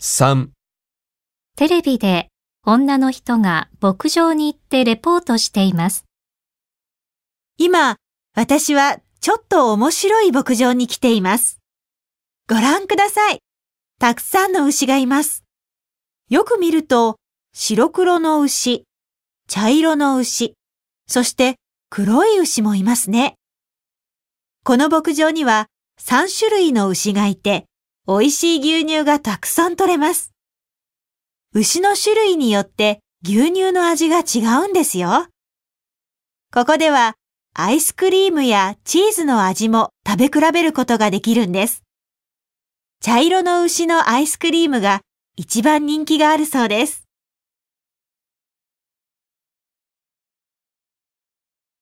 3、 テレビで女の人が牧場に行ってレポートしています。 今、私はちょっと面白い牧場に来ています。ご覧ください。たくさんの牛がいます。よく見ると、白黒の牛、茶色の牛、そして黒い牛もいますね。この牧場には3種類の牛がいて、美味しい牛乳がたくさん取れます。牛の種類によって牛乳の味が違うんですよ。ここではアイスクリームやチーズの味も食べ比べることができるんです。茶色の牛のアイスクリームが一番人気があるそうです。